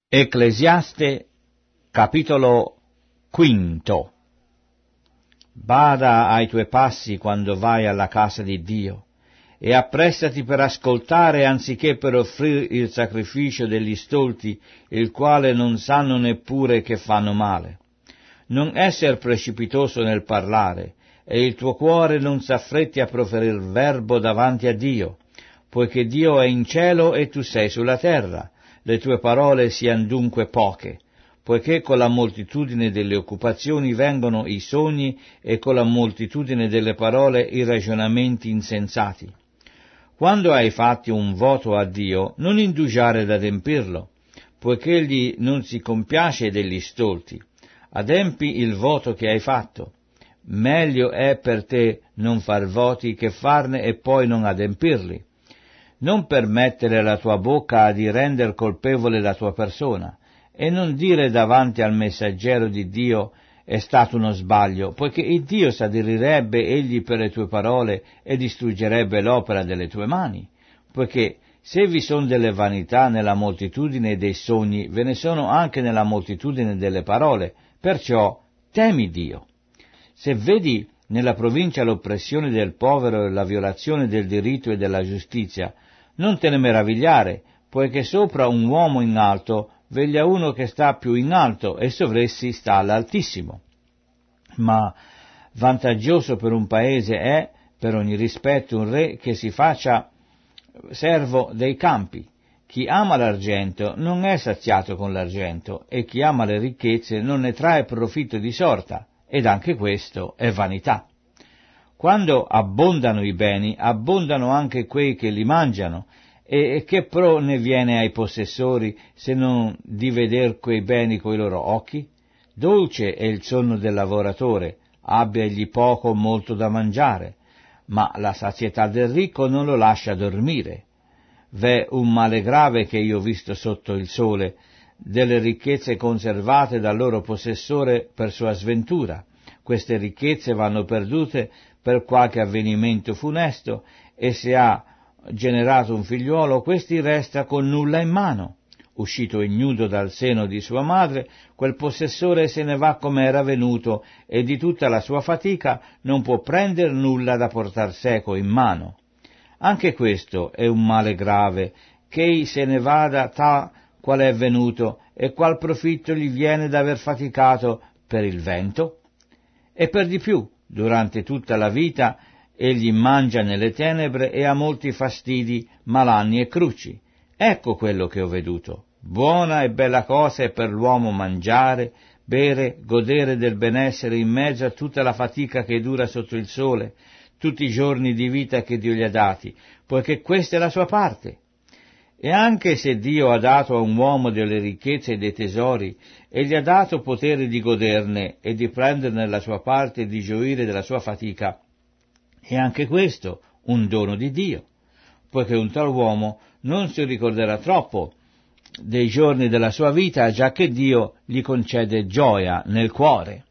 Ecclesiaste, capitolo quinto. Bada ai tuoi passi quando vai alla casa di Dio, e apprestati per ascoltare anziché per offrire il sacrificio degli stolti, il quale non sanno neppure che fanno male. Non esser precipitoso nel parlare, e il tuo cuore non s'affretti a proferir verbo davanti a Dio, poiché Dio è in cielo e tu sei sulla terra. Le tue parole siano dunque poche, poiché con la moltitudine delle occupazioni vengono i sogni e con la moltitudine delle parole i ragionamenti insensati. Quando hai fatto un voto a Dio, non indugiare ad adempirlo, poiché Egli non si compiace degli stolti. Adempi il voto che hai fatto. Meglio è per te non far voti che farne e poi non adempirli. Non permettere alla tua bocca di render colpevole la tua persona, e non dire davanti al messaggero di Dio è stato uno sbaglio, poiché il Dio s'aderirebbe egli per le tue parole e distruggerebbe l'opera delle tue mani, poiché se vi sono delle vanità nella moltitudine dei sogni, ve ne sono anche nella moltitudine delle parole, perciò temi Dio. Se vedi nella provincia l'oppressione del povero e la violazione del diritto e della giustizia, non te ne meravigliare, poiché sopra un uomo in alto veglia uno che sta più in alto, e sovressi sta all'Altissimo. Ma vantaggioso per un paese è, per ogni rispetto, un re che si faccia servo dei campi. Chi ama l'argento non è saziato con l'argento, e chi ama le ricchezze non ne trae profitto di sorta, ed anche questo è vanità. Quando abbondano i beni, abbondano anche quei che li mangiano, e che pro ne viene ai possessori se non di veder quei beni coi loro occhi? Dolce è il sonno del lavoratore, abbia egli poco o molto da mangiare, ma la sazietà del ricco non lo lascia dormire. V'è un male grave che io ho visto sotto il sole, delle ricchezze conservate dal loro possessore per sua sventura. Queste ricchezze vanno perdute per qualche avvenimento funesto, e se ha generato un figliuolo, questi resta con nulla in mano. Uscito ignudo dal seno di sua madre, quel possessore se ne va come era venuto, e di tutta la sua fatica non può prendere nulla da portar seco in mano. Anche questo è un male grave, che egli se ne vada ta qual è venuto, e qual profitto gli viene d'aver faticato per il vento? E per di più, durante tutta la vita, egli mangia nelle tenebre e ha molti fastidi, malanni e cruci. Ecco quello che ho veduto. Buona e bella cosa è per l'uomo mangiare, bere, godere del benessere in mezzo a tutta la fatica che dura sotto il sole, tutti i giorni di vita che Dio gli ha dati, poiché questa è la sua parte. E anche se Dio ha dato a un uomo delle ricchezze e dei tesori, e gli ha dato potere di goderne e di prenderne la sua parte e di gioire della sua fatica, è anche questo un dono di Dio, poiché un tal uomo non si ricorderà troppo dei giorni della sua vita, giacché Dio gli concede gioia nel cuore.